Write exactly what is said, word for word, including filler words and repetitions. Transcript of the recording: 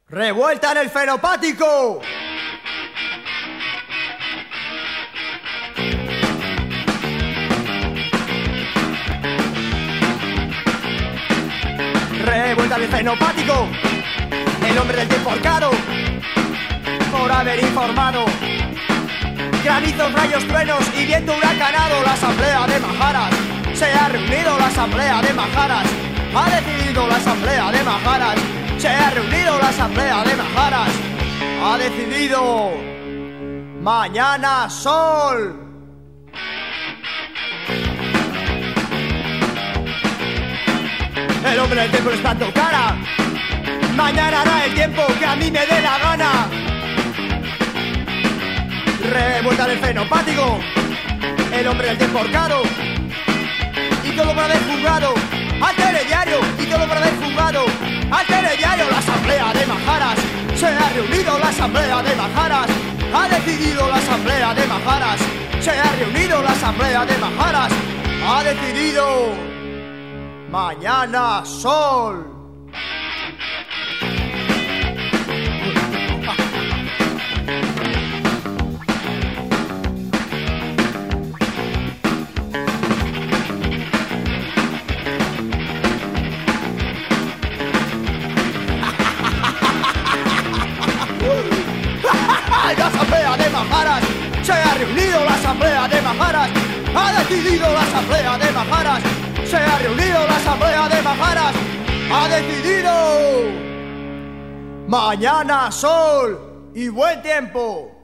¡Revuelta en el fenopático! Revuelta en el fenopático. El hombre del tiempo arcado, por haber informado. Granizos, rayos, truenos y viento huracanado. La asamblea de Majaras se ha reunido, la asamblea de Majaras ha decidido, la asamblea de Majaras se ha reunido, la asamblea de Majaras ha decidido. Mañana sol. El hombre del tiempo le está dando cara. Mañana hará el tiempo que a mí me dé la gana. Revuelta del fenopático. El hombre del tiempo ahorcado. Y todo por haber juzgado al telediario. Y todo por haber juzgado al telediario. La asamblea de Majaras se ha reunido, la asamblea de Majaras ha decidido, la asamblea de Majaras se ha reunido, la asamblea de Majaras ha decidido. Mañana sol. La asamblea de Majaras se ha reunido, la asamblea de Majaras ha decidido, la asamblea de Majaras se ha reunido, la asamblea de Majaras ha decidido. Mañana sol y buen tiempo.